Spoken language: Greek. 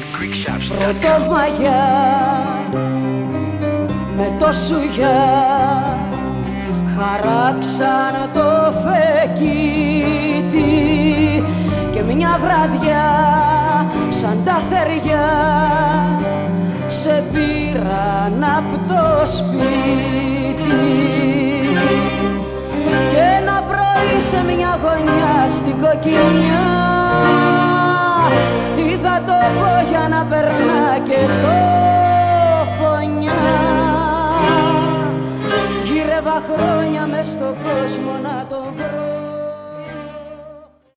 Πρωτομαγιά με το σουγιά χαράξαν το φεκίτι και μια βραδιά σαν τα θεριά σε πήραν απ' το σπίτι. Και ένα πρωί σε μια γωνιά στην Κοκκινιά είδα το Μπόγια να περνά και το Φωνιά. Γύρευα χρόνια μες στον κόσμο να το